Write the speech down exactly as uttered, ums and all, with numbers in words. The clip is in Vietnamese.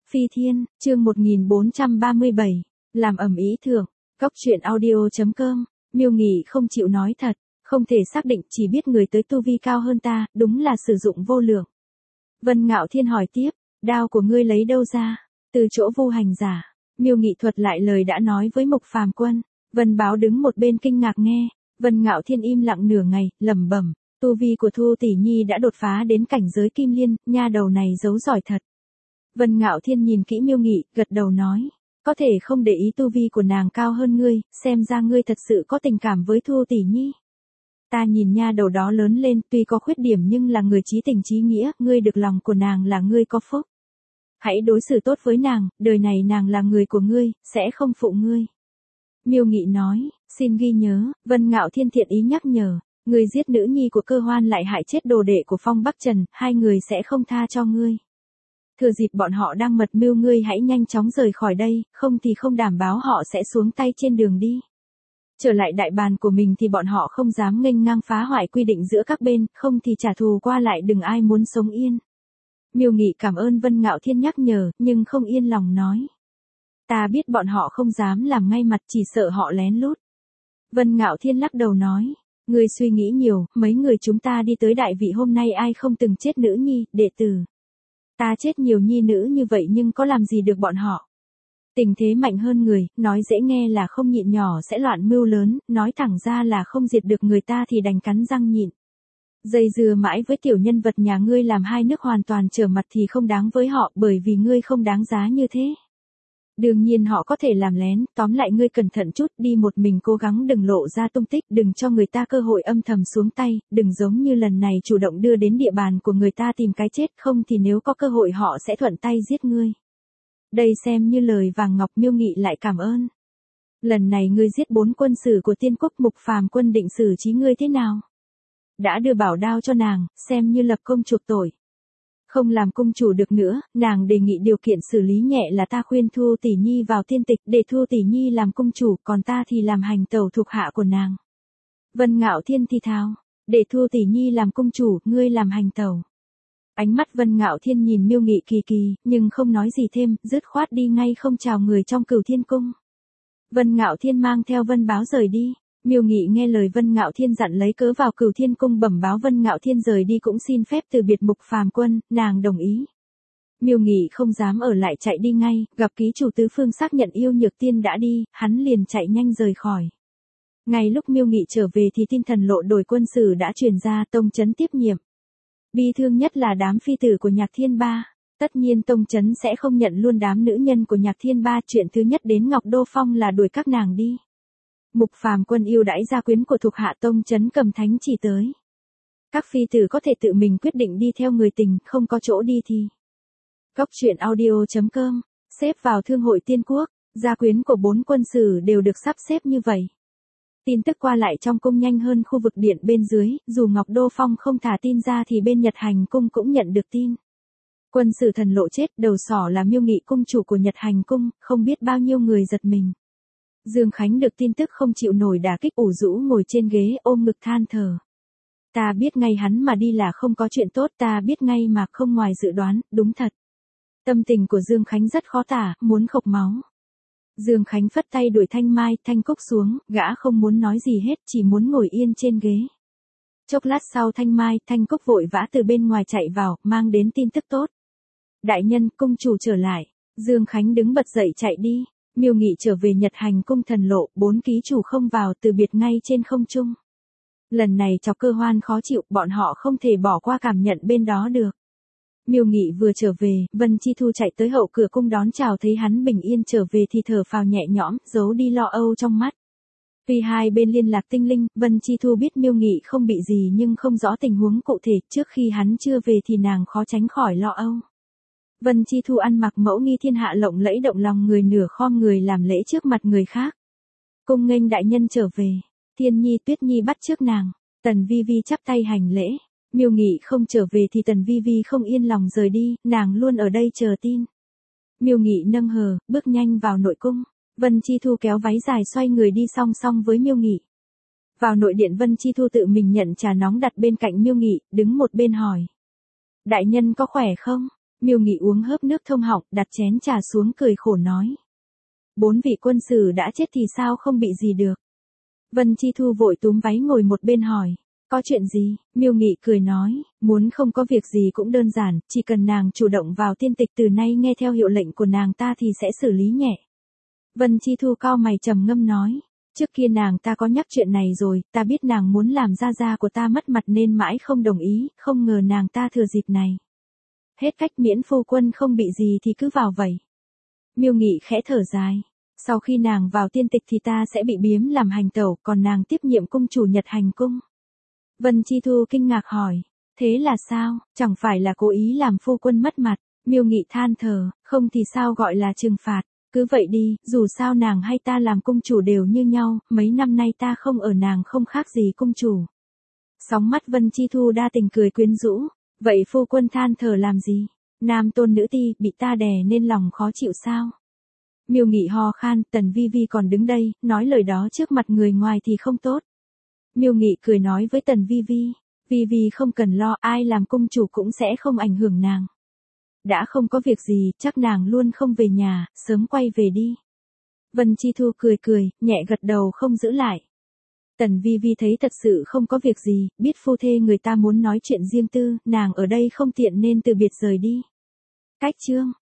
Phi Thiên, chương một nghìn bốn trăm ba mươi bảy, làm ầm ĩ thưởng, Cốc truyện audio chấm com, Miêu Nghị không chịu nói thật, không thể xác định, chỉ biết người tới tu vi cao hơn ta, đúng là sử dụng vô lượng. Vân Ngạo Thiên hỏi tiếp, đao của ngươi lấy đâu ra? Từ chỗ Vu Hành giả. Miêu Nghị thuật lại lời đã nói với Mục Phàm Quân. Vân Báo đứng một bên kinh ngạc nghe. Vân Ngạo Thiên im lặng nửa ngày, lẩm bẩm, tu vi của Thu tỷ nhi đã đột phá đến cảnh giới kim liên, nha đầu này giấu giỏi thật. Vân Ngạo Thiên nhìn kỹ Miêu Nghị, gật đầu nói, có thể không để ý tu vi của nàng cao hơn ngươi, xem ra ngươi thật sự có tình cảm với Thu tỷ nhi. Ta nhìn nha đầu đó lớn lên, tuy có khuyết điểm nhưng là người chí tình chí nghĩa, ngươi được lòng của nàng là ngươi có phúc. Hãy đối xử tốt với nàng, đời này nàng là người của ngươi, sẽ không phụ ngươi. Miêu Nghị nói, xin ghi nhớ, Vân Ngạo Thiên thiện ý nhắc nhở, ngươi giết nữ nhi của Cơ Hoan lại hại chết đồ đệ của Phong Bắc Trần, hai người sẽ không tha cho ngươi. Thừa dịp bọn họ đang mật mưu ngươi hãy nhanh chóng rời khỏi đây, không thì không đảm bảo họ sẽ xuống tay trên đường đi. Trở lại đại bàn của mình thì bọn họ không dám nghênh ngang phá hoại quy định giữa các bên, không thì trả thù qua lại đừng ai muốn sống yên. Miêu Nghị cảm ơn Vân Ngạo Thiên nhắc nhở, nhưng không yên lòng nói. Ta biết bọn họ không dám làm ngay mặt, chỉ sợ họ lén lút. Vân Ngạo Thiên lắc đầu nói, ngươi suy nghĩ nhiều, mấy người chúng ta đi tới đại vị hôm nay ai không từng chết nữ nhi, đệ tử. Ta chết nhiều nhi nữ như vậy nhưng có làm gì được bọn họ. Tình thế mạnh hơn người, nói dễ nghe là không nhịn nhỏ sẽ loạn mưu lớn, nói thẳng ra là không diệt được người ta thì đành cắn răng nhịn. Dây dưa mãi với tiểu nhân vật nhà ngươi làm hai nước hoàn toàn trở mặt thì không đáng với họ bởi vì ngươi không đáng giá như thế. Đương nhiên họ có thể làm lén, tóm lại ngươi cẩn thận chút, đi một mình cố gắng đừng lộ ra tung tích, đừng cho người ta cơ hội âm thầm xuống tay, đừng giống như lần này chủ động đưa đến địa bàn của người ta tìm cái chết, không thì nếu có cơ hội họ sẽ thuận tay giết ngươi. Đây xem như lời vàng ngọc. Miêu Nghị lại cảm ơn. Lần này ngươi giết bốn quân sử của Tiên Quốc, Mục Phàm Quân định xử trí ngươi thế nào? Đã đưa bảo đao cho nàng, xem như lập công chuộc tội. Không làm cung chủ được nữa, nàng đề nghị điều kiện xử lý nhẹ là ta khuyên Thu tỷ nhi vào tiên tịch để Thu tỷ nhi làm cung chủ, còn ta thì làm hành tẩu thuộc hạ của nàng. Vân Ngạo Thiên thì thào, để Thu tỷ nhi làm cung chủ, ngươi làm hành tẩu. Ánh mắt Vân Ngạo Thiên nhìn Miêu Nghị kỳ kỳ, nhưng không nói gì thêm, dứt khoát đi ngay không chào người trong Cửu Thiên Cung. Vân Ngạo Thiên mang theo Vân Báo rời đi. Miêu Nghị nghe lời Vân Ngạo Thiên dặn lấy cớ vào Cửu Thiên Cung bẩm báo Vân Ngạo Thiên rời đi cũng xin phép từ biệt Mục Phàm Quân, nàng đồng ý. Miêu Nghị không dám ở lại chạy đi ngay, gặp ký chủ tứ phương xác nhận Yêu Nhược Tiên đã đi, hắn liền chạy nhanh rời khỏi. Ngay lúc Miêu Nghị trở về thì tin thần lộ đổi quân sử đã truyền ra, Tông Chấn tiếp nhiệm. Bi thương nhất là đám phi tử của Nhạc Thiên Ba. Tất nhiên Tông Chấn sẽ không nhận luôn đám nữ nhân của Nhạc Thiên Ba, chuyện thứ nhất đến Ngọc Đô Phong là đuổi các nàng đi. Mục Phàm Quân yêu đãi gia quyến của thuộc hạ Tông Chấn cầm thánh chỉ tới. Các phi tử có thể tự mình quyết định đi theo người tình, không có chỗ đi thì. Cốc truyện audio chấm com, xếp vào Thương hội Tiên Quốc, gia quyến của bốn quân sử đều được sắp xếp như vậy. Tin tức qua lại trong cung nhanh hơn khu vực điện bên dưới, dù Ngọc Đô Phong không thả tin ra thì bên Nhật Hành Cung cũng nhận được tin. Quân sử thần lộ chết, đầu sỏ là Miêu Nghị cung chủ của Nhật Hành Cung, không biết bao nhiêu người giật mình. Dương Khánh được tin tức không chịu nổi đả kích, ủ rũ ngồi trên ghế ôm ngực than thở. Ta biết ngay hắn mà đi là không có chuyện tốt, ta biết ngay mà không ngoài dự đoán, đúng thật. Tâm tình của Dương Khánh rất khó tả, muốn khộc máu. Dương Khánh phất tay đuổi Thanh Mai, Thanh Cúc xuống, gã không muốn nói gì hết, chỉ muốn ngồi yên trên ghế. Chốc lát sau Thanh Mai, Thanh Cúc vội vã từ bên ngoài chạy vào, mang đến tin tức tốt. Đại nhân, cung chủ trở lại. Dương Khánh đứng bật dậy chạy đi. Miêu Nghị trở về Nhật Hành Cung thần lộ, bốn ký chủ không vào, từ biệt ngay trên không trung. Lần này chọc Cơ Hoan khó chịu, bọn họ không thể bỏ qua cảm nhận bên đó được. Miêu Nghị vừa trở về, Vân Chi Thu chạy tới hậu cửa cung đón chào, thấy hắn bình yên trở về thì thở phào nhẹ nhõm, giấu đi lo âu trong mắt. Vì hai bên liên lạc tinh linh, Vân Chi Thu biết Miêu Nghị không bị gì nhưng không rõ tình huống cụ thể, trước khi hắn chưa về thì nàng khó tránh khỏi lo âu. Vân Chi Thu ăn mặc mẫu nghi thiên hạ lộng lẫy động lòng người, nửa khom người làm lễ trước mặt người khác. Cung nghênh đại nhân trở về. Thiên Nhi, Tuyết Nhi bắt trước nàng. Tần Vi Vi chắp tay hành lễ. Miêu Nghị không trở về thì Tần Vi Vi không yên lòng rời đi, nàng luôn ở đây chờ tin. Miêu Nghị nâng hờ, bước nhanh vào nội cung. Vân Chi Thu kéo váy dài xoay người đi song song với Miêu Nghị. Vào nội điện, Vân Chi Thu tự mình nhận trà nóng đặt bên cạnh Miêu Nghị, đứng một bên hỏi. Đại nhân có khỏe không? Miêu Nghị uống hớp nước thông họng, đặt chén trà xuống cười khổ nói. Bốn vị quân sử đã chết thì sao không bị gì được. Vân Chi Thu vội túm váy ngồi một bên hỏi. Có chuyện gì? Miêu Nghị cười nói, muốn không có việc gì cũng đơn giản, chỉ cần nàng chủ động vào tiên tịch từ nay nghe theo hiệu lệnh của nàng ta thì sẽ xử lý nhẹ. Vân Chi Thu cau mày trầm ngâm nói, trước kia nàng ta có nhắc chuyện này rồi, ta biết nàng muốn làm gia gia của ta mất mặt nên mãi không đồng ý, không ngờ nàng ta thừa dịp này. Hết cách miễn phu quân không bị gì thì cứ vào vậy. Miêu Nghị khẽ thở dài. Sau khi nàng vào tiên tịch thì ta sẽ bị biếm làm hành tẩu, còn nàng tiếp nhiệm cung chủ Nhật Hành cung. Vân Chi Thu kinh ngạc hỏi, thế là sao, chẳng phải là cố ý làm phu quân mất mặt. Miêu Nghị than thở, không thì sao gọi là trừng phạt, cứ vậy đi, dù sao nàng hay ta làm cung chủ đều như nhau, mấy năm nay ta không ở nàng không khác gì cung chủ. Sóng mắt Vân Chi Thu đa tình cười quyến rũ, vậy phu quân than thở làm gì, nam tôn nữ ti, bị ta đè nên lòng khó chịu sao? Miêu Nghị ho khan, Tần Vi Vi còn đứng đây, nói lời đó trước mặt người ngoài thì không tốt. Miêu Nghị cười nói với Tần Vi Vi, Vi Vi không cần lo, ai làm cung chủ cũng sẽ không ảnh hưởng nàng. Đã không có việc gì, chắc nàng luôn không về nhà, sớm quay về đi. Vân Chi Thu cười cười, nhẹ gật đầu không giữ lại. Tần Vi Vi thấy thật sự không có việc gì, biết phu thê người ta muốn nói chuyện riêng tư, nàng ở đây không tiện nên từ biệt rời đi. Cách chương